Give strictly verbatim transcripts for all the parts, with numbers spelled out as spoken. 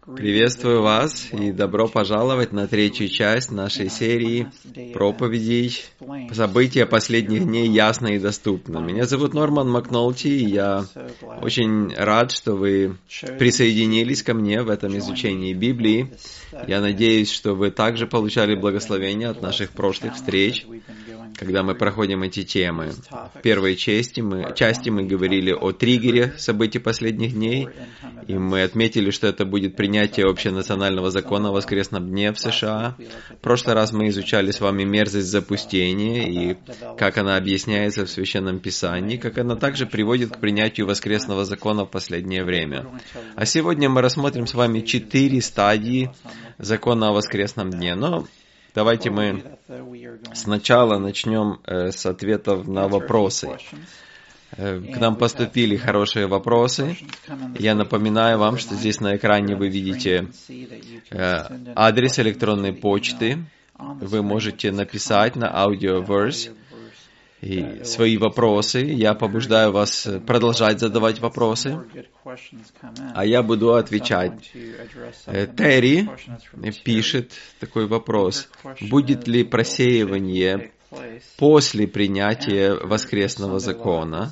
Приветствую вас и добро пожаловать на третью часть нашей серии проповедей «События последних дней ясно и доступно». Меня зовут Норман Макнолти, и я очень рад, что вы присоединились ко мне в этом изучении Библии. Я надеюсь, что вы также получали благословение от наших прошлых встреч, когда мы проходим эти темы. В первой части мы, части мы говорили о триггере событий последних дней, и мы отметили, что это будет принятие общенационального закона о воскресном дне в США. В прошлый раз мы изучали с вами мерзость запустения и как она объясняется в Священном Писании, как она также приводит к принятию воскресного закона в последнее время. А сегодня мы рассмотрим с вами четыре стадии закона о воскресном дне. Но давайте мы сначала начнем с ответов на вопросы. К нам поступили хорошие вопросы. Я напоминаю вам, что здесь на экране вы видите адрес электронной почты. Вы можете написать на Audioverse и свои вопросы. Я побуждаю вас продолжать задавать вопросы, а я буду отвечать. Терри пишет такой вопрос. Будет ли просеивание после принятия воскресного закона?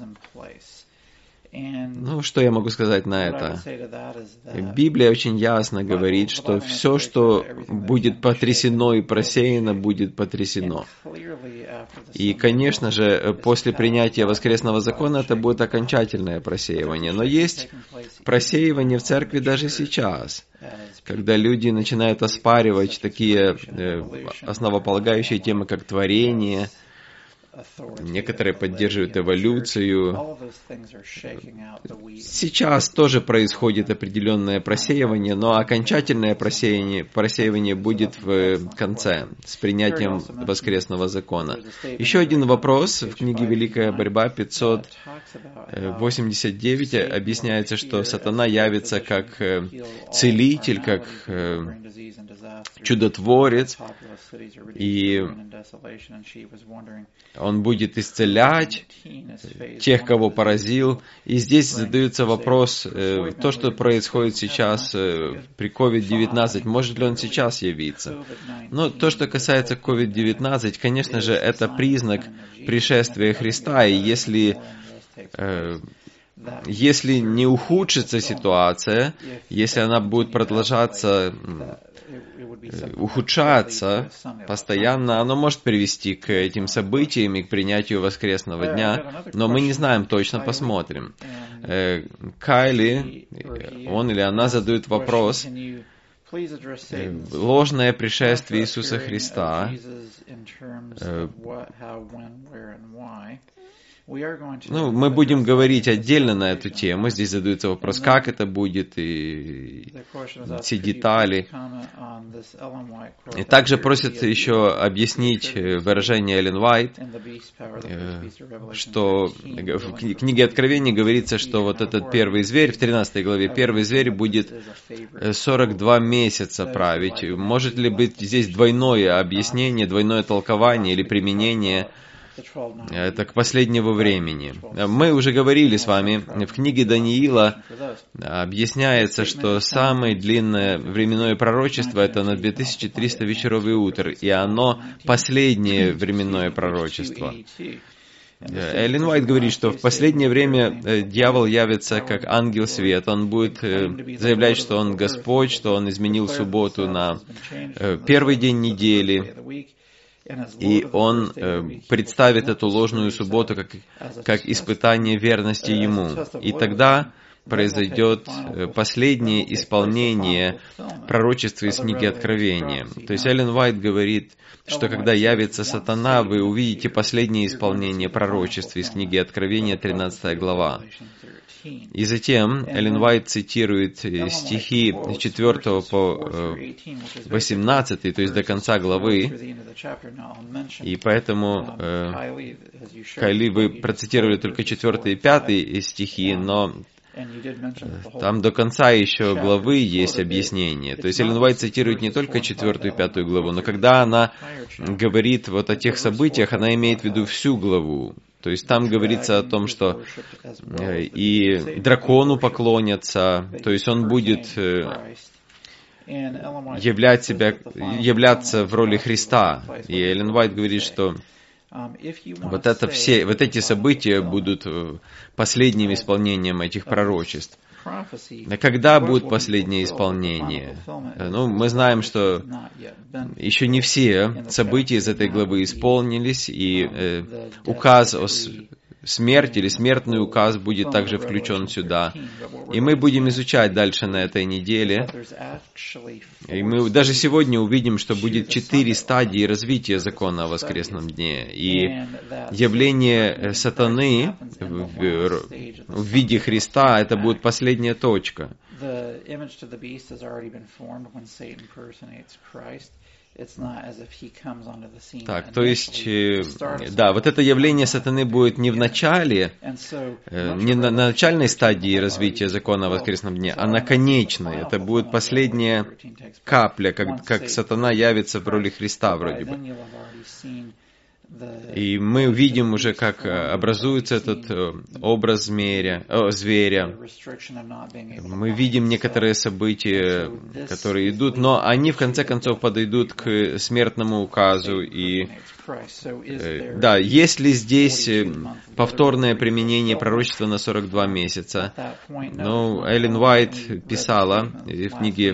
Ну, что я могу сказать на это? Библия очень ясно говорит, что все, что будет потрясено и просеяно, будет потрясено. И, конечно же, после принятия воскресного закона это будет окончательное просеивание. Но есть просеивание в церкви даже сейчас, когда люди начинают оспаривать такие основополагающие темы, как творение. Некоторые поддерживают эволюцию. Сейчас тоже происходит определенное просеивание, но окончательное просеивание, просеивание будет в конце, с принятием воскресного закона. Еще один вопрос. В книге «Великая борьба» пятьсот восемьдесят девять объясняется, что сатана явится как целитель, как чудотворец, и он будет исцелять тех, кого поразил. И здесь задается вопрос, то, что происходит сейчас при ковид девятнадцать, может ли он сейчас явиться? Но то, что касается ковид девятнадцать, конечно же, это признак пришествия Христа, и если... Если не ухудшится ситуация, если она будет продолжаться, ухудшаться постоянно, оно может привести к этим событиям и к принятию воскресного дня, но мы не знаем точно, посмотрим. Кайли, он или она задают вопрос: ложное пришествие Иисуса Христа, ну, мы будем говорить отдельно на эту тему. Здесь задается вопрос, как это будет, и все детали. И также просят еще объяснить выражение Эллен Уайт, что в книге Откровения говорится, что вот этот первый зверь, в тринадцатой главе, первый зверь будет сорок два месяца править. Может ли быть здесь двойное объяснение, двойное толкование или применение это к последнему времени? Мы уже говорили с вами, в книге Даниила объясняется, что самое длинное временное пророчество это на две тысячи триста вечеров и утр, и оно последнее временное пророчество. Эллен Уайт говорит, что в последнее время дьявол явится как ангел света. Он будет заявлять, что он Господь, что он изменил субботу на первый день недели. И он э, представит эту ложную субботу как, как испытание верности Ему. И тогда произойдет последнее исполнение пророчества из книги Откровения. То есть Эллен Уайт говорит, что когда явится сатана, вы увидите последнее исполнение пророчества из книги Откровения, тринадцатая глава. И затем Эллен Уайт цитирует стихи с четвёртого по восемнадцатый, то есть до конца главы. И поэтому, э, Кайли, вы процитировали только четвёртый и пятый стихи, но там до конца еще главы есть объяснение. То есть Эллен Уайт цитирует не только четвёртую и пятую главу, но когда она говорит вот о тех событиях, она имеет в виду всю главу. То есть там говорится о том, что и дракону поклонятся, то есть он будет являть себя, являться в роли Христа. И Эллен Уайт говорит, что вот, это все, вот эти события будут последним исполнением этих пророчеств. Когда будет последнее исполнение? Ну, мы знаем, что еще не все события из этой главы исполнились, и э, указ о смерти или смертный указ будет также включен сюда. И мы будем изучать дальше на этой неделе. И мы даже сегодня увидим, что будет четыре стадии развития закона о воскресном дне. И явление сатаны в, в виде Христа — это будет последняя точка. Так, то есть, да, вот это явление сатаны будет не в начале, не на начальной стадии развития закона о воскресном дне, а на конечной. Это будет последняя капля, как, как сатана явится в роли Христа вроде бы. И мы видим уже, как образуется этот образ змея, о, зверя. Мы видим некоторые события, которые идут, но они в конце концов подойдут к смертному указу. И да, если здесь повторное применение пророчества на сорок два месяца, ну, Эллен Уайт писала в книге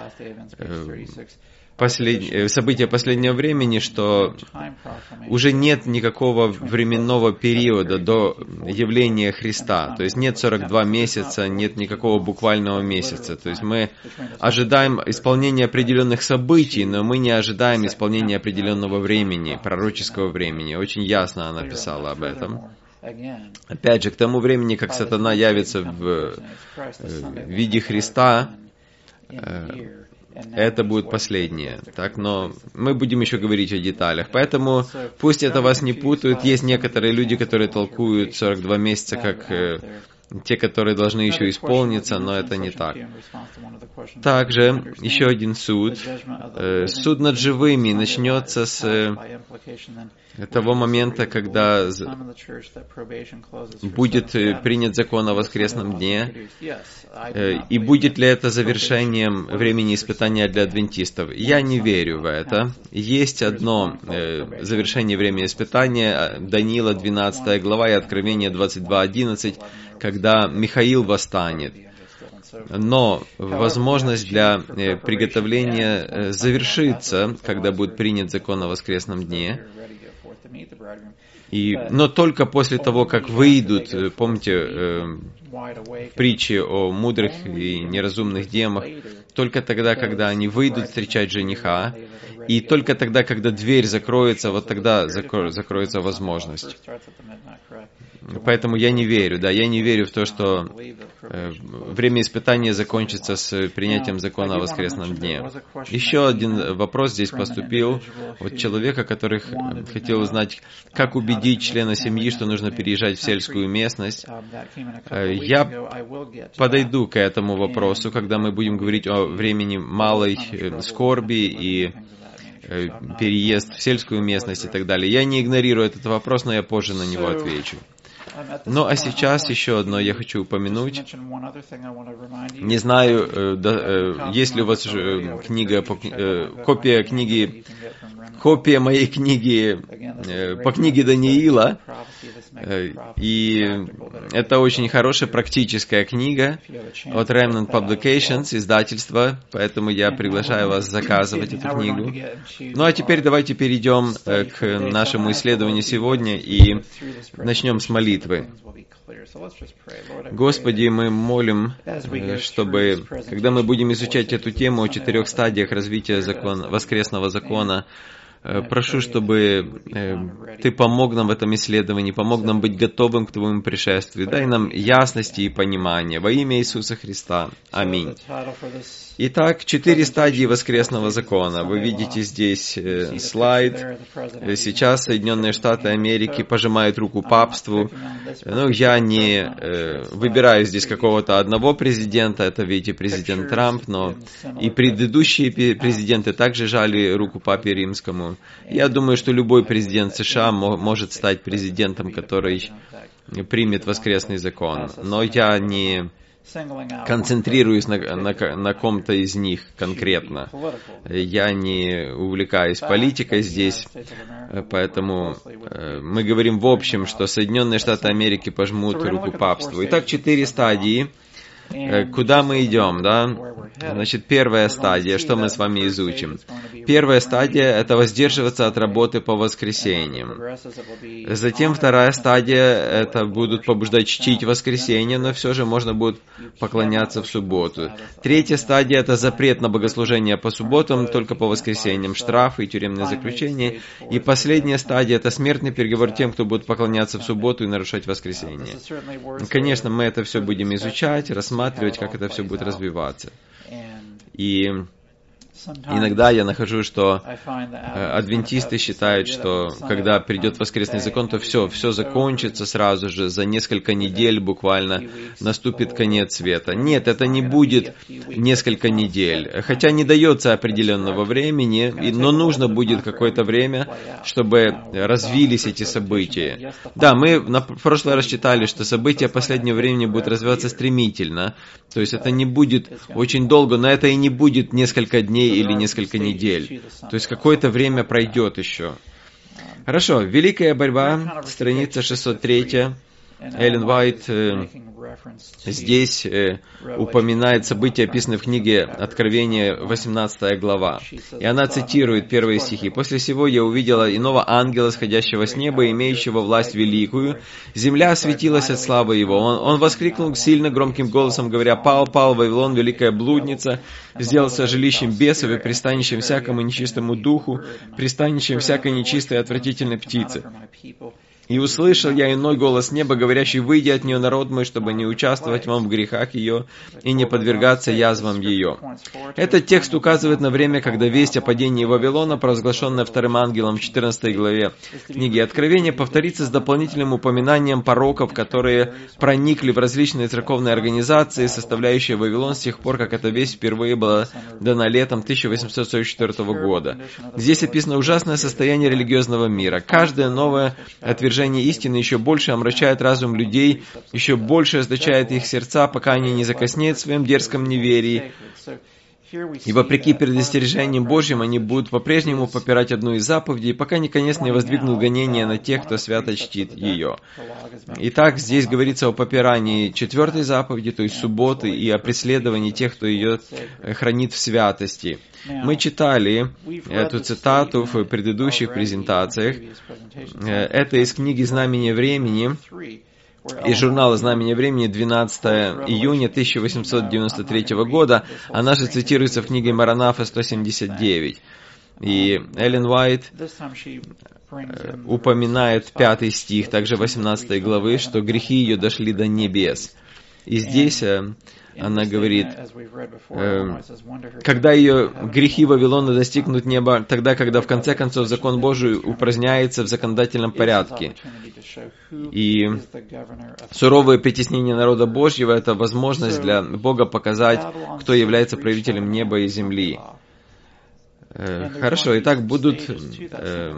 Послед... события последнего времени, что уже нет никакого временного периода до явления Христа. То есть нет сорок два месяца, нет никакого буквального месяца. То есть мы ожидаем исполнения определенных событий, но мы не ожидаем исполнения определенного времени, пророческого времени. Очень ясно она писала об этом. Опять же, к тому времени, как сатана явится в виде Христа, это будет последнее. Так, но мы будем еще говорить о деталях. Поэтому пусть это вас не путает. Есть некоторые люди, которые толкуют сорок два месяца как э, те, которые должны еще исполниться, но это не так. Также еще один суд. Э, суд над живыми начнется с э, того момента, когда будет принят закон о воскресном дне. И будет ли это завершением времени испытания для адвентистов? Я не верю в это. Есть одно э, завершение времени испытания, Даниила двенадцатая глава и Откровение двадцать два одиннадцать, когда Михаил восстанет. Но возможность для э, приготовления э, завершится, когда будет принят закон о воскресном дне. И, но только после того, как выйдут, помните, э, в притче о мудрых и неразумных демах, только тогда, когда они выйдут встречать жениха, и только тогда, когда дверь закроется, вот тогда закро- закроется возможность. Поэтому я не верю, да, я не верю в то, что э, время испытания закончится с принятием закона о воскресном дне. Еще один вопрос здесь поступил от человека, который хотел узнать, как убедить члена семьи, что нужно переезжать в сельскую местность. Я подойду к этому вопросу, когда мы будем говорить о времени малой скорби и переезд в сельскую местность и так далее. Я не игнорирую этот вопрос, но я позже на него отвечу. Ну, а сейчас еще одно я хочу упомянуть. Не знаю, да, есть ли у вас книга, копия книги, копия моей книги по книге Даниила. И это очень хорошая практическая книга от Remnant Publications, издательства, поэтому я приглашаю вас заказывать эту книгу. Ну, а теперь давайте перейдем к нашему исследованию сегодня и начнем с молитвы. Господи, мы молим, чтобы, когда мы будем изучать эту тему о четырех стадиях развития закона, воскресного закона, прошу, чтобы Ты помог нам в этом исследовании, помог нам быть готовым к Твоему пришествию. Дай нам ясности и понимания. Во имя Иисуса Христа. Аминь. Итак, четыре стадии воскресного закона. Вы видите здесь э, слайд. Сейчас Соединенные Штаты Америки пожимают руку папству. Ну, я не э, выбираю здесь какого-то одного президента, это, видите, президент Трамп, но и предыдущие президенты также жали руку папе римскому. Я думаю, что любой президент США может стать президентом, который примет воскресный закон. Но я не концентрируюсь на, на, на ком-то из них конкретно. Я не увлекаюсь политикой здесь, поэтому мы говорим в общем, что Соединенные Штаты Америки пожмут руку папству. Итак, четыре стадии. Куда мы идем, да? Значит, первая стадия, что мы с вами изучим? Первая стадия – это воздерживаться от работы по воскресеньям. Затем вторая стадия – это будут побуждать чтить воскресенье, но все же можно будет поклоняться в субботу. Третья стадия – это запрет на богослужение по субботам, только по воскресеньям, штрафы и тюремное заключение. И последняя стадия – это смертный приговор тем, кто будет поклоняться в субботу и нарушать воскресенье. Конечно, мы это все будем изучать, рассматривать, как это все будет развиваться. И иногда я нахожу, что адвентисты считают, что когда придет воскресный закон, то все, все закончится сразу же, за несколько недель буквально наступит конец света. Нет, это не будет несколько недель, хотя не дается определенного времени, но нужно будет какое-то время, чтобы развились эти события. Да, мы на прошлый раз читали, что события последнего времени будут развиваться стремительно, то есть это не будет очень долго, но это и не будет несколько дней или несколько недель. То есть какое-то время пройдет еще. Хорошо, «Великая борьба», страница шестьсот три. Эллен Уайт э, здесь э, упоминает события, описанные в книге Откровения, восемнадцатая глава. И она цитирует первые стихи. «После сего я увидела иного ангела, сходящего с неба, имеющего власть великую. Земля осветилась от славы его. Он, он воскликнул сильно громким голосом, говоря: „Пал, пал Вавилон, великая блудница, сделался жилищем бесов и пристанищем всякому нечистому духу, пристанищем всякой нечистой и отвратительной птицы. И услышал я иной голос неба, говорящий: „Выйди от нее, народ мой, чтобы не участвовать вам в грехах ее и не подвергаться язвам ее“». Этот текст указывает на время, когда весть о падении Вавилона, провозглашенная вторым ангелом в четырнадцатой главе книги Откровения, повторится с дополнительным упоминанием пороков, которые проникли в различные церковные организации, составляющие Вавилон с тех пор, как эта весть впервые была дана летом тысяча восемьсот сорок четвёртого года. Здесь описано ужасное состояние религиозного мира. Каждое новое отвержение истины еще больше омрачает разум людей, еще больше означает их сердца, пока они не закоснеют в своем дерзком неверии. И вопреки предостережениям Божьим, они будут по-прежнему попирать одну из заповедей, пока наконец не воздвигнут гонения на тех, кто свято чтит ее. Итак, здесь говорится о попирании четвертой заповеди, то есть субботы, и о преследовании тех, кто ее хранит в святости. Мы читали эту цитату в предыдущих презентациях. Это из книги «Знамение времени», из журнала «Знамение времени» двенадцатого июня тысяча восемьсот девяносто третьего года. Она же цитируется в книге Маранафа сто семьдесят девять. И Эллен Уайт упоминает пятый стих, также восемнадцатой главы, что грехи ее дошли до небес. И здесь она говорит, э, когда ее грехи Вавилона достигнут неба, тогда, когда в конце концов закон Божий упраздняется в законодательном порядке. И суровое притеснение народа Божьего – это возможность для Бога показать, кто является правителем неба и земли. Хорошо, итак, будут... Э,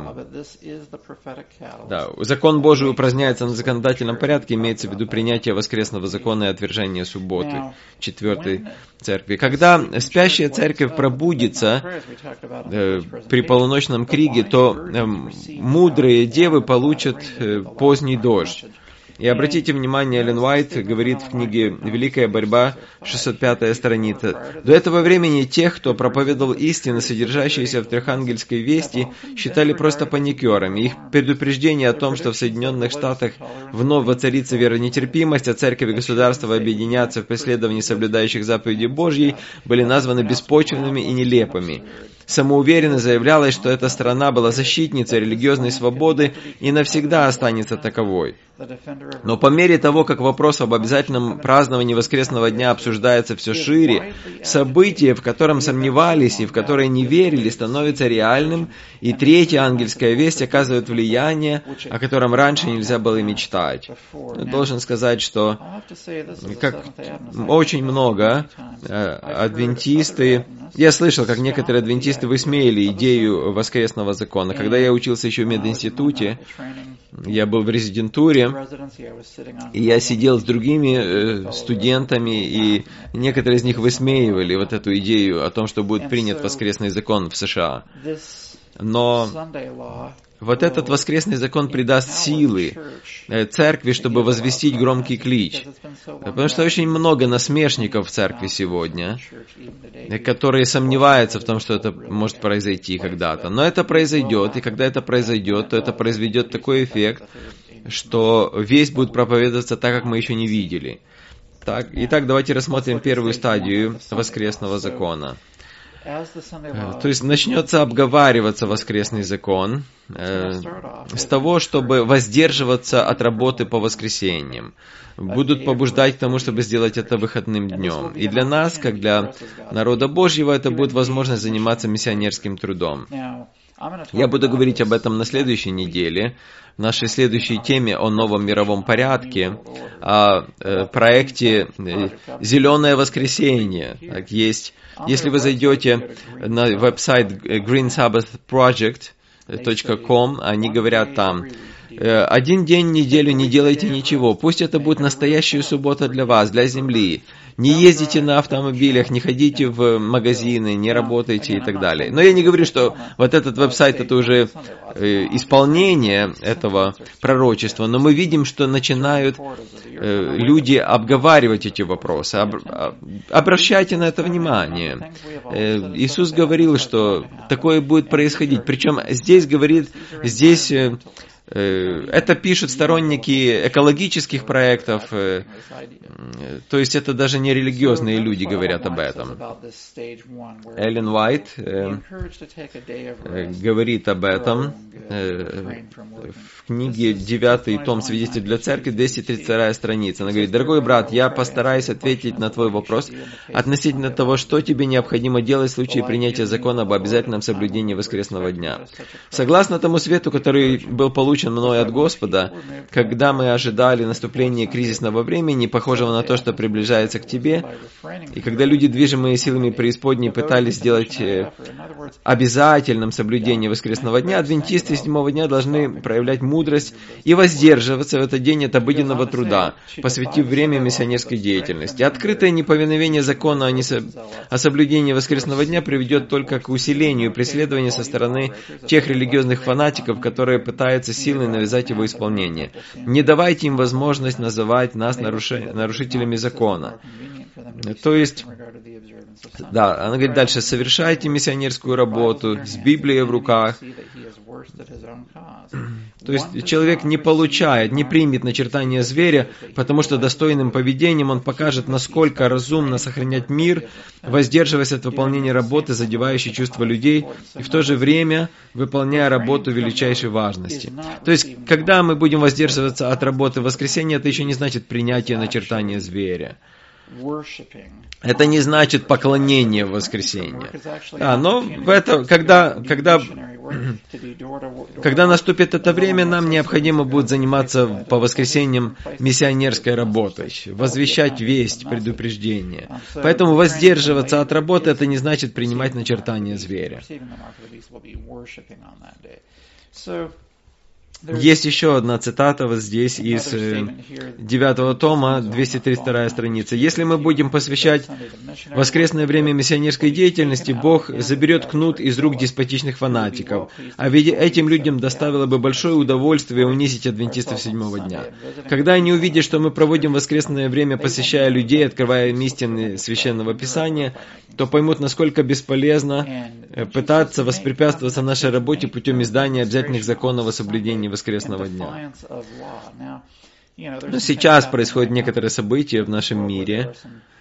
да, закон Божий упраздняется на законодательном порядке, имеется в виду принятие воскресного закона и отвержение субботы, четвертой церкви. Когда спящая церковь пробудится э, при полуночном криге, то э, мудрые девы получат э, поздний дождь. И обратите внимание, Эллен Уайт говорит в книге «Великая борьба», шестьсот пятая страница. До этого времени тех, кто проповедовал истины, содержащиеся в трехангельской вести, считали просто паникерами. Их предупреждение о том, что в Соединенных Штатах вновь воцарится веронетерпимость, а церковь и государство объединятся в преследовании соблюдающих заповедей Божьей, были названы беспочвенными и нелепыми. Самоуверенно заявлялось, что эта страна была защитницей религиозной свободы и навсегда останется таковой. Но по мере того, как вопрос об обязательном праздновании воскресного дня обсуждается все шире, событие, в котором сомневались и в которое не верили, становится реальным, и третья ангельская весть оказывает влияние, о котором раньше нельзя было мечтать. Я должен сказать, что как очень много э, адвентисты, я слышал, как некоторые адвентисты адвентисты высмеяли идею воскресного закона. Когда я учился еще в мединституте, я был в резидентуре, и я сидел с другими студентами, и некоторые из них высмеивали вот эту идею о том, что будет принят воскресный закон в США. Но вот этот воскресный закон придаст силы церкви, чтобы возвестить громкий клич. Потому что очень много насмешников в церкви сегодня, которые сомневаются в том, что это может произойти когда-то. Но это произойдет, и когда это произойдет, то это произведет такой эффект, что весть будет проповедоваться так, как мы еще не видели. Так, итак, давайте рассмотрим первую стадию воскресного закона. То есть начнется обговариваться воскресный закон э, с того, чтобы воздерживаться от работы по воскресеньям. Будут побуждать к тому, чтобы сделать это выходным днем. И для нас, как для народа Божьего, это будет возможность заниматься миссионерским трудом. Я буду говорить об этом на следующей неделе, в нашей следующей теме о новом мировом порядке, о э, проекте «Зеленое воскресенье». Так, есть, если вы зайдете на веб-сайт green sabbath project точка ком, они говорят там: «Один день в неделю не делайте ничего, пусть это будет настоящая суббота для вас, для земли. Не ездите на автомобилях, не ходите в магазины, не работайте и так далее». Но я не говорю, что вот этот веб-сайт это уже э, исполнение этого пророчества, но мы видим, что начинают э, люди обговаривать эти вопросы. Об, обращайте на это внимание. Э, Иисус говорил, что такое будет происходить. Причем здесь говорит, здесь... Э, Это пишут сторонники экологических проектов, то есть это даже не религиозные люди говорят об этом. Эллен Уайт э, говорит об этом э, в книге «Девятый том свидетель для церкви», двести тридцать вторая страница. Она говорит: «Дорогой брат, я постараюсь ответить на твой вопрос относительно того, что тебе необходимо делать в случае принятия закона об обязательном соблюдении воскресного дня. Согласно тому свету, который был получен мной от Господа, когда мы ожидали наступления кризисного времени, похожего на то, что приближается к тебе, и когда люди, движимые силами преисподней, пытались сделать обязательным соблюдение воскресного дня, адвентисты седьмого дня должны проявлять мудрость и воздерживаться в этот день от обыденного труда, посвятив время миссионерской деятельности. Открытое неповиновение закона о соблюдении воскресного дня приведет только к усилению преследования со стороны тех религиозных фанатиков, которые пытаются силой навязать его исполнение. Не давайте им возможность называть нас наруши... нарушителями закона». То есть, да, она говорит дальше: «Совершайте миссионерскую работу с Библией в руках». То есть человек не получает, не примет начертание зверя, потому что достойным поведением он покажет, насколько разумно сохранять мир, воздерживаясь от выполнения работы, задевающей чувства людей, и в то же время выполняя работу величайшей важности. То есть, когда мы будем воздерживаться от работы в воскресенье, это еще не значит принятие начертания зверя. Это не значит поклонение в воскресенье. А, но в это, когда, когда, когда наступит это время, нам необходимо будет заниматься по воскресеньям миссионерской работой, возвещать весть, предупреждение. Поэтому воздерживаться от работы — это не значит принимать начертание зверя. Есть еще одна цитата вот здесь из девятого тома, двести тридцать вторая страница. «Если мы будем посвящать воскресное время миссионерской деятельности, Бог заберет кнут из рук деспотичных фанатиков, а ведь этим людям доставило бы большое удовольствие унизить адвентистов седьмого дня. Когда они увидят, что мы проводим воскресное время, посещая людей, открывая им истины Священного Писания, то поймут, насколько бесполезно пытаться воспрепятствовать нашей работе путем издания обязательных законов о соблюдении воскресного дня». Но сейчас происходят некоторые события в нашем мире.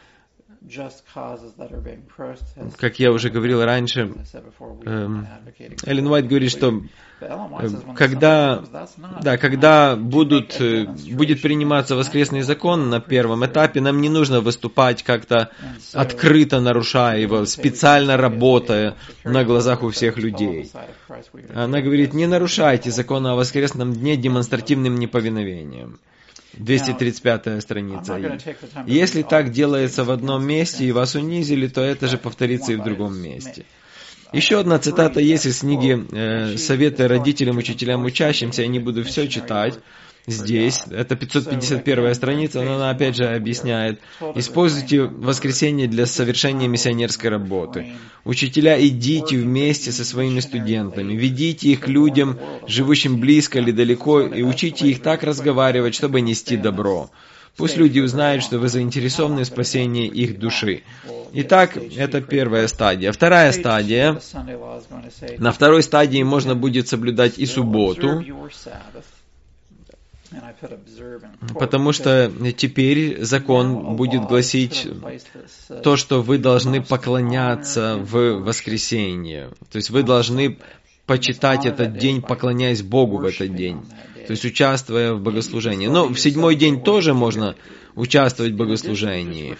Как я уже говорил раньше, эм, Эллен Уайт говорит, что э, когда, да, когда будут, э, будет приниматься воскресный закон на первом этапе, нам не нужно выступать как-то открыто нарушая его, специально работая на глазах у всех людей. Она говорит: не нарушайте закон о воскресном дне демонстративным неповиновением. двести тридцать пятая страница. Если так делается в одном месте и вас унизили, то это же повторится и в другом месте. Еще одна цитата есть из книги э, «Советы родителям, учителям, учащимся». Я не буду все читать здесь. Это пятьсот пятьдесят первая страница, но она опять же объясняет. Используйте воскресенье для совершения миссионерской работы. Учителя, идите вместе со своими студентами. Ведите их к людям, живущим близко или далеко, и учите их так разговаривать, чтобы нести добро. Пусть люди узнают, что вы заинтересованы в спасении их души. Итак, это первая стадия. Вторая стадия. На второй стадии можно будет соблюдать и субботу, потому что теперь закон будет гласить то, что вы должны поклоняться в воскресенье. То есть вы должны почитать этот день, поклоняясь Богу в этот день. То есть участвуя в богослужении. Но в седьмой день тоже можно участвовать в богослужении.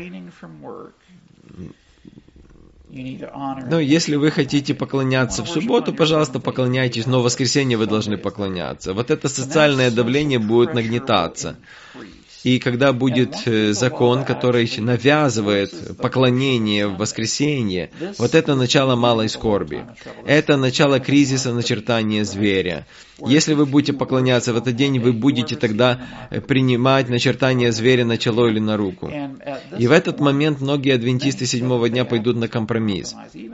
Но если вы хотите поклоняться в субботу, пожалуйста, поклоняйтесь, но в воскресенье вы должны поклоняться. Вот это социальное давление будет нагнетаться. И когда будет закон, который навязывает поклонение в воскресенье, вот это начало малой скорби. Это начало кризиса начертания зверя. Если вы будете поклоняться в этот день, вы будете тогда принимать начертание зверя на чело или на руку. И в этот момент многие адвентисты седьмого дня пойдут на компромисс.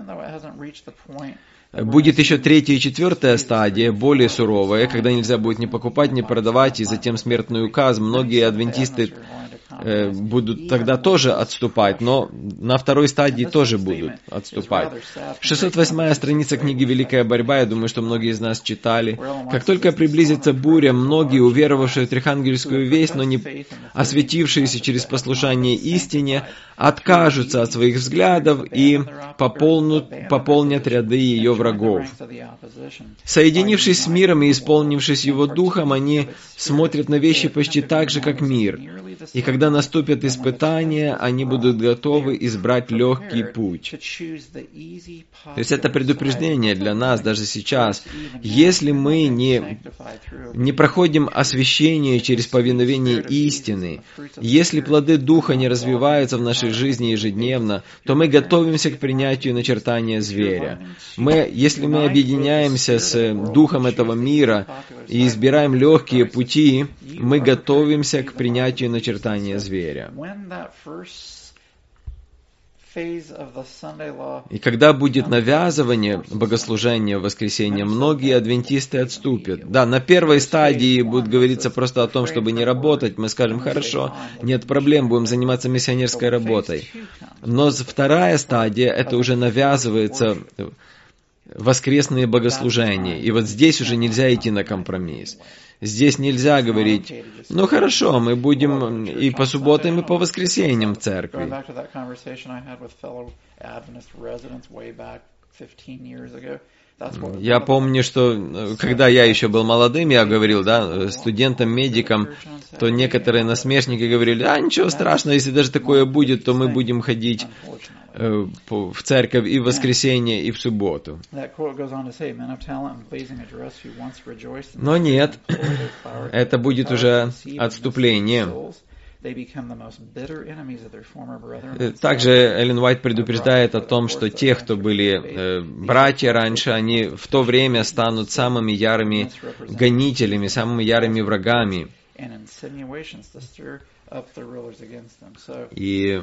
Будет еще третья и четвертая стадия, более суровая, когда нельзя будет ни покупать, ни продавать, и затем смертный указ. Многие адвентисты э, будут тогда тоже отступать, но на второй стадии тоже будут отступать. шестьсот восьмая страница книги «Великая борьба», я думаю, что многие из нас читали. Как только приблизится буря, многие, уверовавшие в трехангельскую весть, но не осветившиеся через послушание истине, откажутся от своих взглядов и пополнут, пополнят ряды ее врагов. Соединившись с миром и исполнившись его духом, они смотрят на вещи почти так же, как мир. И когда наступят испытания, они будут готовы избрать легкий путь. То есть это предупреждение для нас даже сейчас. Если мы не, не проходим освящение через повиновение истины, если плоды Духа не развиваются в нашей жизни ежедневно, то мы готовимся к принятию начертания зверя. Мы, если мы объединяемся с Духом этого мира и избираем легкие пути, мы готовимся к принятию начертания зверя. И когда будет навязывание богослужения в воскресенье, многие адвентисты отступят. Да, на первой стадии будет говориться просто о том, чтобы не работать. Мы скажем, хорошо, нет проблем, будем заниматься миссионерской работой. Но вторая стадия, это уже навязывается воскресные богослужения. И вот здесь уже нельзя идти на компромисс. Здесь нельзя говорить, ну хорошо, мы будем и по субботам, и по воскресеньям в церкви. Я помню, что когда я еще был молодым, я говорил, да, студентам-медикам, то некоторые насмешники говорили, а ничего страшного, если даже такое будет, то мы будем ходить э, в церковь и в воскресенье, и в субботу. Но нет, это будет уже отступление. Также Эллен Уайт предупреждает о том, что те, кто были э, братья раньше, они в то время станут самыми ярыми гонителями, самыми ярыми врагами. И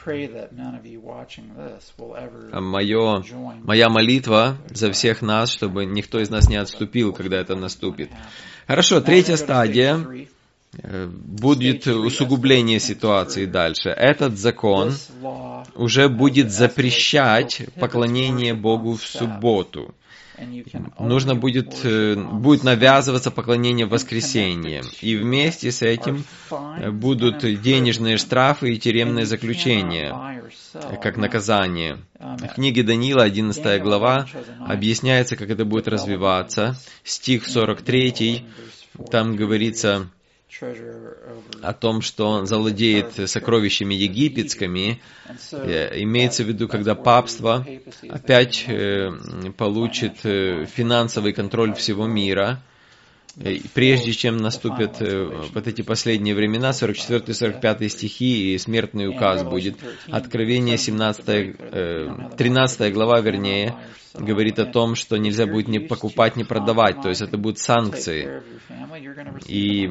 мое, моя молитва за всех нас, чтобы никто из нас не отступил, когда это наступит. Хорошо, третья стадия. Будет усугубление ситуации дальше. Этот закон уже будет запрещать поклонение Богу в субботу. Нужно будет, будет навязываться поклонение в воскресенье. И вместе с этим будут денежные штрафы и тюремное заключение, как наказание. В книге Даниила, одиннадцатая глава, объясняется, как это будет развиваться. Стих сорок три, там говорится о том, что он завладеет сокровищами египетскими, имеется в виду, когда папство опять получит финансовый контроль всего мира, прежде чем наступят вот эти последние времена, сорок четвёртый сорок пятый стихи, и смертный указ будет. Откровение семнадцатая, тринадцатая глава, вернее, говорит о том, что нельзя будет ни покупать, ни продавать, то есть это будут санкции. И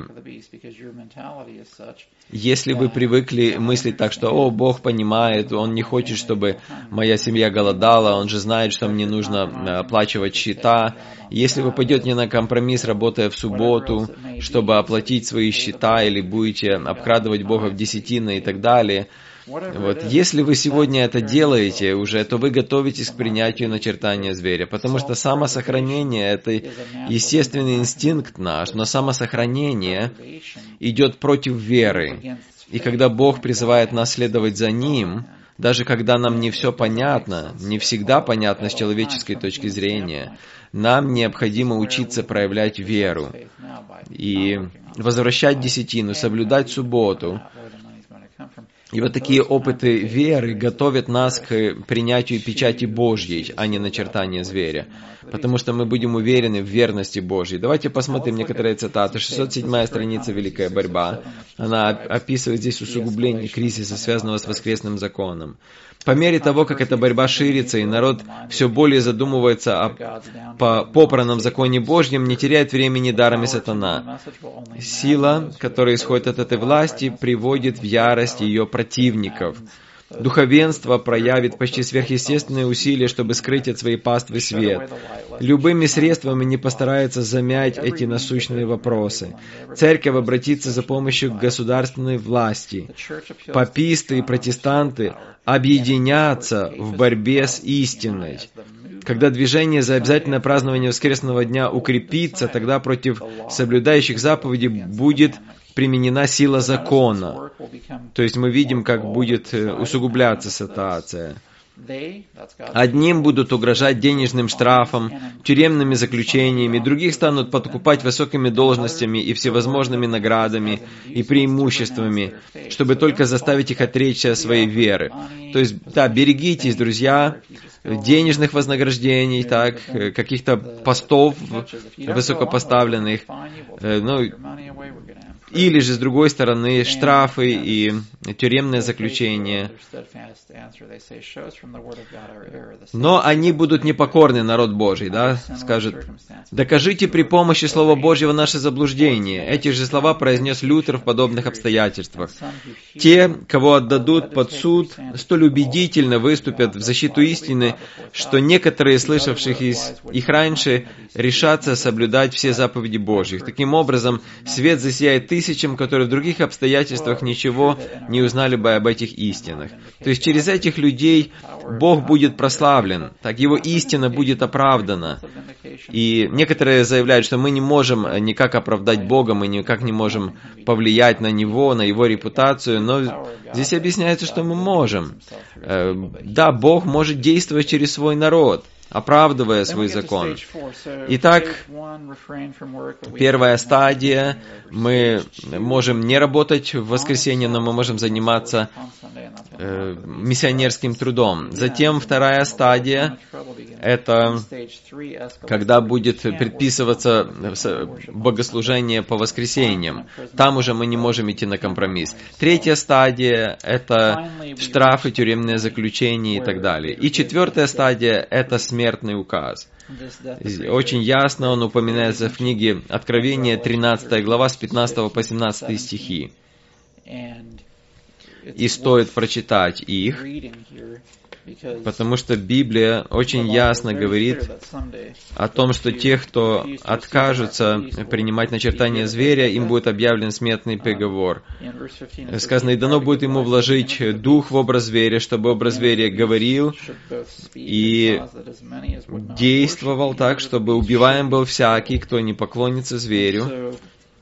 если вы привыкли мыслить так, что «О, Бог понимает, Он не хочет, чтобы моя семья голодала, Он же знает, что мне нужно оплачивать счета», если вы пойдете на компромисс, работая в субботу, чтобы оплатить свои счета, или будете обкрадывать Бога в десятины и так далее, вот. Если вы сегодня это делаете уже, то вы готовитесь к принятию начертания зверя, потому что самосохранение — это естественный инстинкт наш, но самосохранение идет против веры. И когда Бог призывает нас следовать за Ним, даже когда нам не все понятно, не всегда понятно с человеческой точки зрения, нам необходимо учиться проявлять веру и возвращать десятину, соблюдать субботу. И вот такие опыты веры готовят нас к принятию печати Божьей, а не начертания зверя. Потому что мы будем уверены в верности Божьей. Давайте посмотрим некоторые цитаты. шестьсот седьмая страница «Великая борьба». Она описывает здесь усугубление кризиса, связанного с воскресным законом. По мере того, как эта борьба ширится, и народ все более задумывается о попранном законе Божьем, не теряет времени дарами сатана. Сила, которая исходит от этой власти, приводит в ярость ее противников. Духовенство проявит почти сверхъестественные усилия, чтобы скрыть от своей паствы свет. Любыми средствами не постарается замять эти насущные вопросы. Церковь обратится за помощью к государственной власти. Паписты и протестанты объединятся в борьбе с истиной. Когда движение за обязательное празднование воскресного дня укрепится, тогда против соблюдающих заповеди будет применена сила закона. То есть мы видим, как будет усугубляться ситуация. Одним будут угрожать денежным штрафом, тюремными заключениями, других станут подкупать высокими должностями и всевозможными наградами и преимуществами, чтобы только заставить их отречься от своей веры. То есть, да, берегитесь, друзья, денежных вознаграждений, так, каких-то постов высокопоставленных, ну, или же, с другой стороны, штрафы и тюремное заключение. Но они будут непокорны, народ Божий, да, скажет: «Докажите при помощи Слова Божьего наше заблуждение». Эти же слова произнес Лютер в подобных обстоятельствах. Те, кого отдадут под суд, столь убедительно выступят в защиту истины, что некоторые, слышавших их раньше, решатся соблюдать все заповеди Божьих. Таким образом, свет засияет тысячам, которые в других обстоятельствах ничего не узнали бы об этих истинах. То есть через этих людей Бог будет прославлен, так Его истина будет оправдана. И некоторые заявляют, что мы не можем никак оправдать Бога, мы никак не можем повлиять на Него, на Его репутацию, но здесь объясняется, что мы можем. Да, Бог может действовать через свой народ, оправдывая свой закон. Итак, первая стадия, мы можем не работать в воскресенье, но мы можем заниматься э, миссионерским трудом. Затем вторая стадия, это когда будет предписываться богослужение по воскресеньям. Там уже мы не можем идти на компромисс. Третья стадия, это штрафы, тюремное заключение и так далее. И четвертая стадия, это смерть. Смертный указ. Очень ясно он упоминается в книге Откровения, тринадцатая глава, с пятнадцатого по семнадцатый стихи. И стоит прочитать их, потому что Библия очень ясно говорит о том, что тех, кто откажутся принимать начертание зверя, им будет объявлен смертный приговор. Сказано: «И дано будет ему вложить дух в образ зверя, чтобы образ зверя говорил и действовал так, чтобы убиваем был всякий, кто не поклонится зверю».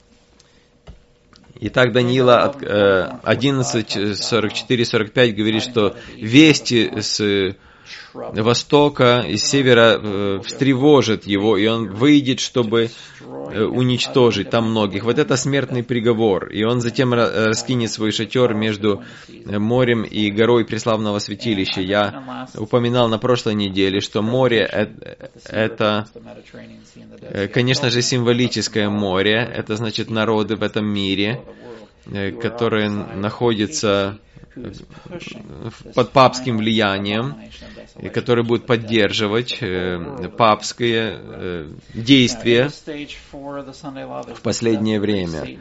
Итак, Даниила одиннадцать, сорок четыре, сорок пять говорит, что вести с востока и с севера встревожит его, и он выйдет, чтобы уничтожить там многих. Вот это смертный приговор. И он затем раскинет свой шатер между морем и горой преславного святилища. Я упоминал на прошлой неделе, что море — это, конечно же, символическое море. Это значит народы в этом мире, которые находятся под папским влиянием, которые будут поддерживать папские действия в последнее время.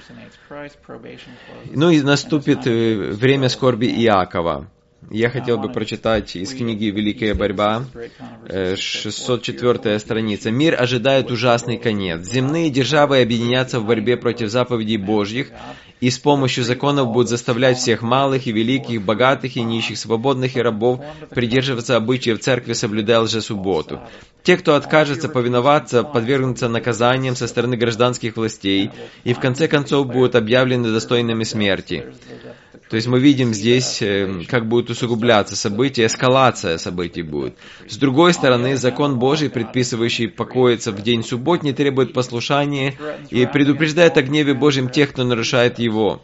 Ну и наступит время скорби Иакова. Я хотел бы прочитать из книги «Великая борьба», шестьсот четвёртая страница. «Мир ожидает ужасный конец. Земные державы объединятся в борьбе против заповедей Божьих, и с помощью законов будут заставлять всех малых и великих, богатых и нищих, свободных и рабов придерживаться обычаев церкви, соблюдая лжесубботу. Те, кто откажется повиноваться, подвергнутся наказаниям со стороны гражданских властей и в конце концов будут объявлены достойными смерти». То есть мы видим здесь, как будут усугубляться события, эскалация событий будет. С другой стороны, закон Божий, предписывающий покоиться в день субботний, требует послушания и предупреждает о гневе Божьем тех, кто нарушает его.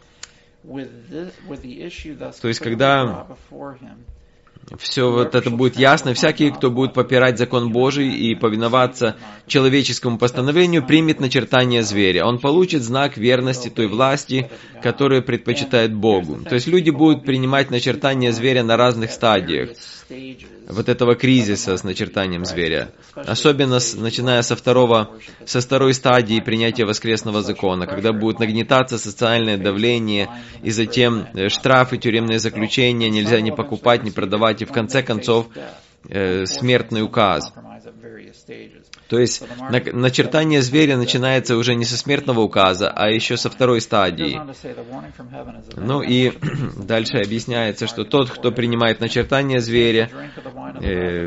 То есть, когда все вот это будет ясно, всякий, кто будет попирать закон Божий и повиноваться человеческому постановлению, примет начертание зверя. Он получит знак верности той власти, которую предпочитает Богу. То есть люди будут принимать начертание зверя на разных стадиях вот этого кризиса с начертанием зверя. Особенно с, начиная со, второго, со второй стадии принятия воскресного закона, когда будет нагнетаться социальное давление, и затем штрафы, тюремные заключения, нельзя ни покупать, ни продавать, и в конце концов э, смертный указ. То есть начертание зверя начинается уже не со смертного указа, а еще со второй стадии. Ну и дальше объясняется, что тот, кто принимает начертание зверя, э,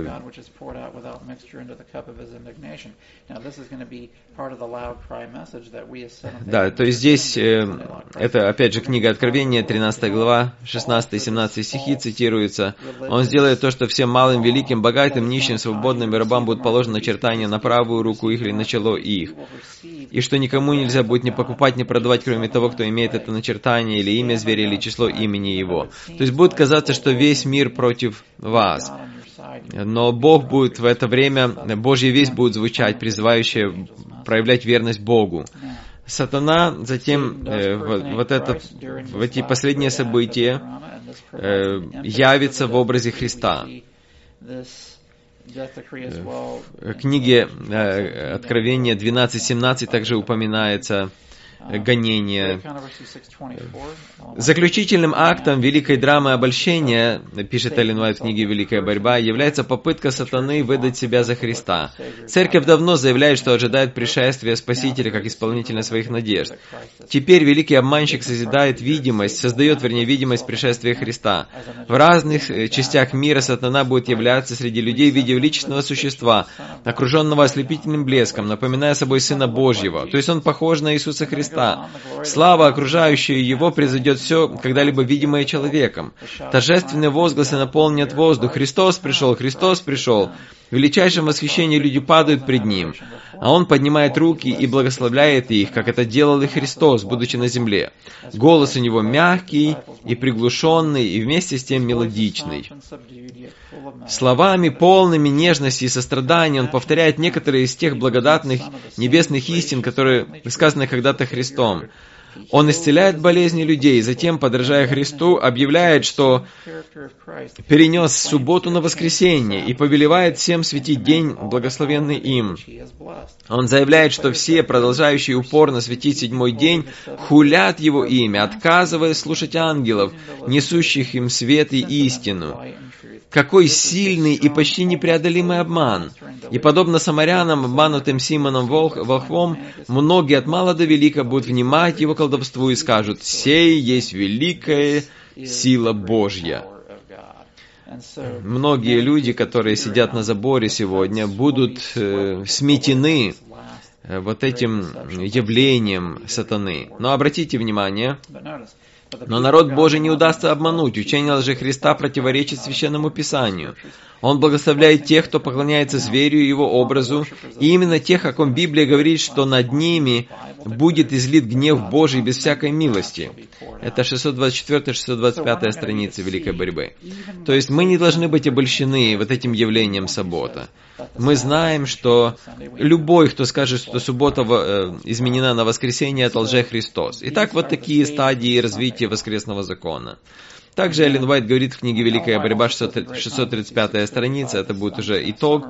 да, то есть здесь, э, это опять же книга Откровения, тринадцатая глава, шестнадцатый и семнадцатый стихи цитируются. Он сделает то, что всем малым, великим, богатым, нищим, свободным и рабам будут положены начертания на правую руку их или на чело их. И что никому нельзя будет ни покупать, ни продавать, кроме того, кто имеет это начертание, или имя зверя, или число имени его. То есть будет казаться, что весь мир против вас. Но Бог будет в это время, Божья весть будет звучать, призывающая проявлять верность Богу. Сатана затем э, вот, вот это, в эти последние события э, явится в образе Христа. В книге э, Откровения двенадцать семнадцать также упоминается гонение. Заключительным актом великой драмы обольщения, пишет Эллен Уайт в книге «Великая борьба», является попытка сатаны выдать себя за Христа. Церковь давно заявляет, что ожидает пришествия Спасителя как исполнителя своих надежд. Теперь великий обманщик созидает видимость, создает, вернее, видимость пришествия Христа. В разных частях мира сатана будет являться среди людей в виде величественного существа, окруженного ослепительным блеском, напоминая собой Сына Божьего. То есть он похож на Иисуса Христа. Слава, окружающая его, произойдет все, когда-либо видимое человеком. Торжественные возгласы наполнят воздух. Христос пришел, Христос пришел. В величайшем восхищении люди падают пред Ним, а Он поднимает руки и благословляет их, как это делал и Христос, будучи на земле. Голос у Него мягкий и приглушенный, и вместе с тем мелодичный. Словами, полными нежности и сострадания, Он повторяет некоторые из тех благодатных небесных истин, которые сказаны когда-то Христом. Он исцеляет болезни людей, затем, подражая Христу, объявляет, что перенес субботу на воскресенье и повелевает всем светить день, благословенный им. Он заявляет, что все, продолжающие упорно светить седьмой день, хулят Его имя, отказываясь слушать ангелов, несущих им свет и истину. Какой сильный и почти непреодолимый обман! И подобно самарянам, обманутым Симоном Волхвом, многие от мала до велика будут внимать его колдовству и скажут: «Сей есть великая сила Божья». Многие люди, которые сидят на заборе сегодня, будут э, сметены э, вот этим явлением сатаны. Но обратите внимание, но народ Божий не удастся обмануть. Учение лжехриста противоречит Священному Писанию. Он благословляет тех, кто поклоняется зверю и его образу, и именно тех, о ком Библия говорит, что над ними будет излит гнев Божий без всякой милости. Это шестьсот двадцать четвёртая — шестьсот двадцать пятая страница Великой Борьбы. То есть мы не должны быть обольщены вот этим явлением суббота. Мы знаем, что любой, кто скажет, что суббота изменена на воскресенье, это лже-Христос. Итак, вот такие стадии развития воскресного закона. Также Эллен Уайт говорит в книге «Великая борьба», шестьсот тридцать пятая страница, это будет уже итог.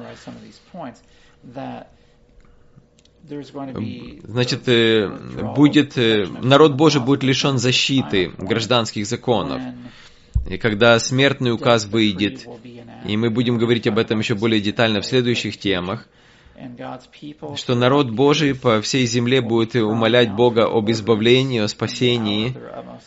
Значит, будет, народ Божий будет лишен защиты гражданских законов. И когда смертный указ выйдет, и мы будем говорить об этом еще более детально в следующих темах, что народ Божий по всей земле будет умолять Бога об избавлении, о спасении.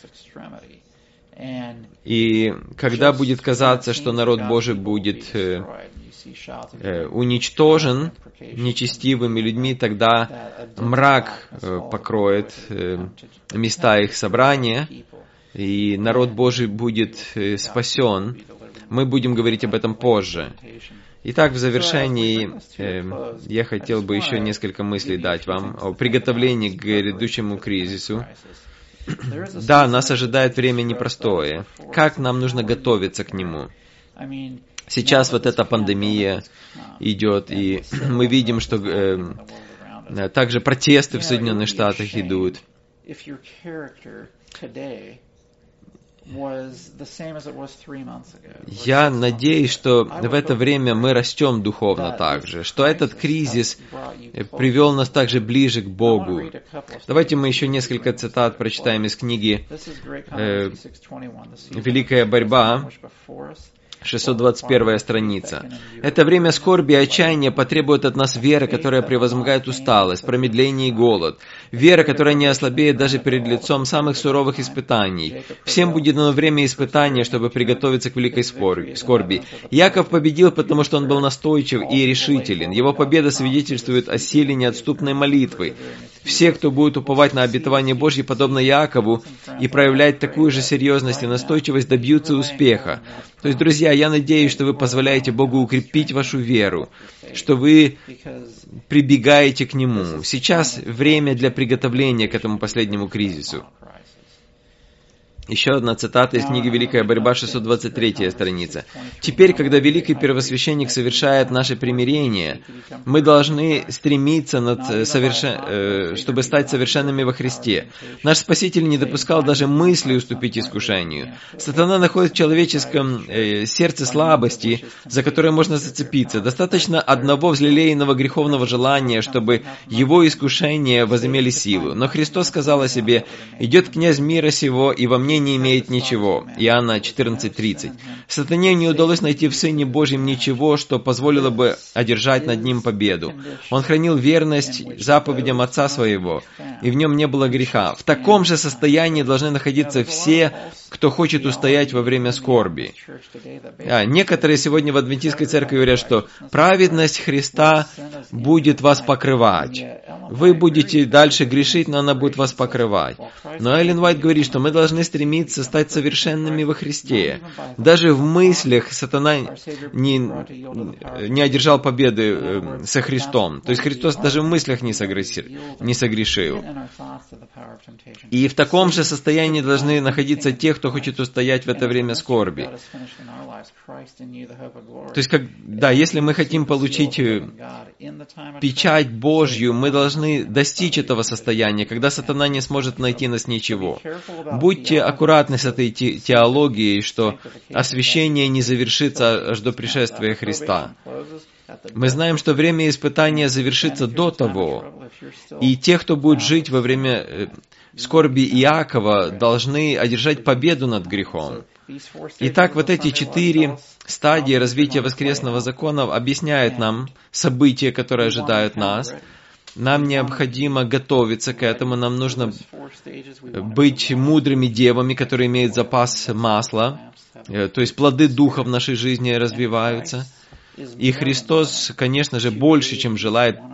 И когда будет казаться, что народ Божий будет э, э, уничтожен нечестивыми людьми, тогда мрак э, покроет э, места их собрания, и народ Божий будет э, спасен. Мы будем говорить об этом позже. Итак, в завершении э, я хотел бы еще несколько мыслей дать вам о приготовлении к грядущему кризису. Да, нас ожидает время непростое. Как нам нужно готовиться к нему? Сейчас вот эта пандемия идет, и мы видим, что э, также протесты в Соединенных Штатах идут. Я надеюсь, что в это время мы растем духовно также, что этот кризис привел нас также ближе к Богу. Давайте мы еще несколько цитат прочитаем из книги э, «Великая борьба», шестьсот двадцать первая страница. «Это время скорби и отчаяния потребует от нас веры, которая превозмогает усталость, промедление и голод. Вера, которая не ослабеет даже перед лицом самых суровых испытаний. Всем будет дано время испытания, чтобы приготовиться к великой скорби. Яков победил, потому что он был настойчив и решителен. Его победа свидетельствует о силе неотступной молитвы. Все, кто будет уповать на обетование Божье, подобно Якову, и проявлять такую же серьезность и настойчивость, добьются успеха». То есть, друзья, я надеюсь, что вы позволяете Богу укрепить вашу веру, что вы прибегаете к Нему. Сейчас время для приготовления к этому последнему кризису. Еще одна цитата из книги «Великая борьба», шестьсот двадцать третья страница. «Теперь, когда великий первосвященник совершает наше примирение, мы должны стремиться, над совершен... чтобы стать совершенными во Христе. Наш Спаситель не допускал даже мысли уступить искушению. Сатана находит в человеческом сердце слабости, за которые можно зацепиться. Достаточно одного взлелеянного греховного желания, чтобы его искушения возымели силу. Но Христос сказал о себе: «Идет князь мира сего, и во мне не имеет ничего». Иоанна четырнадцать тридцать. Сатане не удалось найти в Сыне Божьем ничего, что позволило бы одержать над ним победу. Он хранил верность заповедям Отца Своего, и в нем не было греха. В таком же состоянии должны находиться все, кто хочет устоять во время скорби. А, некоторые сегодня в адвентистской церкви говорят, что праведность Христа будет вас покрывать. Вы будете дальше грешить, но она будет вас покрывать. Но Эллен Уайт говорит, что мы должны стремиться стать совершенными во Христе. Даже в мыслях сатана не, не одержал победы со Христом. То есть Христос даже в мыслях не согрешил. Не согрешил. И в таком же состоянии должны находиться те, кто хочет устоять в это время скорби. То есть, как, да, если мы хотим получить печать Божью, мы должны достичь этого состояния, когда сатана не сможет найти нас ничего. Будьте аккуратны с этой те- теологией, что освящение не завершится аж до пришествия Христа. Мы знаем, что время испытания завершится до того, и те, кто будет жить во время скорби Иакова, должны одержать победу над грехом. Итак, вот эти четыре стадии развития воскресного закона объясняют нам события, которые ожидают нас. Нам необходимо готовиться к этому, нам нужно быть мудрыми девами, которые имеют запас масла, то есть плоды Духа в нашей жизни развиваются. И Христос, конечно же, больше, чем желает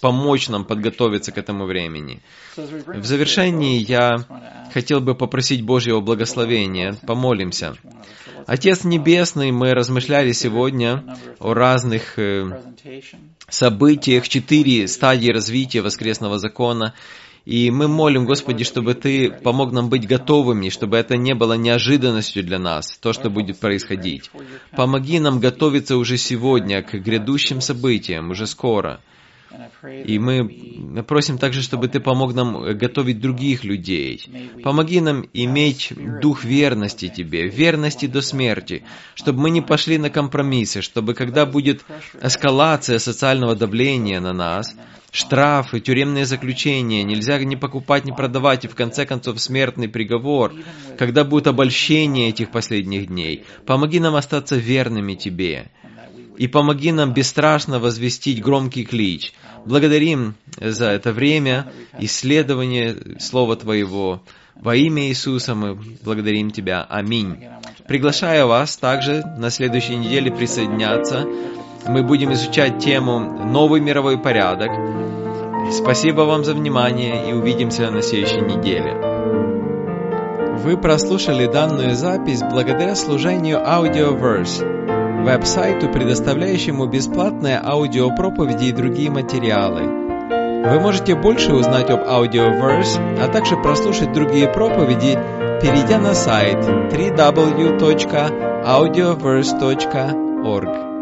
помочь нам подготовиться к этому времени. В завершении я хотел бы попросить Божьего благословения. Помолимся. Отец Небесный, мы размышляли сегодня о разных событиях, четыре стадии развития воскресного закона. И мы молим, Господи, чтобы Ты помог нам быть готовыми, чтобы это не было неожиданностью для нас, то, что будет происходить. Помоги нам готовиться уже сегодня к грядущим событиям, уже скоро. И мы просим также, чтобы Ты помог нам готовить других людей. Помоги нам иметь дух верности Тебе, верности до смерти, чтобы мы не пошли на компромиссы, чтобы когда будет эскалация социального давления на нас, штрафы, тюремные заключения, нельзя ни покупать, ни продавать, и в конце концов смертный приговор, когда будет обольщение этих последних дней, помоги нам остаться верными Тебе. И помоги нам бесстрашно возвестить громкий клич. Благодарим за это время, исследование Слова Твоего. Во имя Иисуса мы благодарим Тебя. Аминь. Приглашаю вас также на следующей неделе присоединяться. Мы будем изучать тему «Новый мировой порядок». Спасибо вам за внимание и увидимся на следующей неделе. Вы прослушали данную запись благодаря служению Audioverse, веб-сайту, предоставляющему бесплатные аудиопроповеди и другие материалы. Вы можете больше узнать об Audioverse, а также прослушать другие проповеди, перейдя на сайт дабл ю дабл ю дабл ю точка аудиоверс точка орг.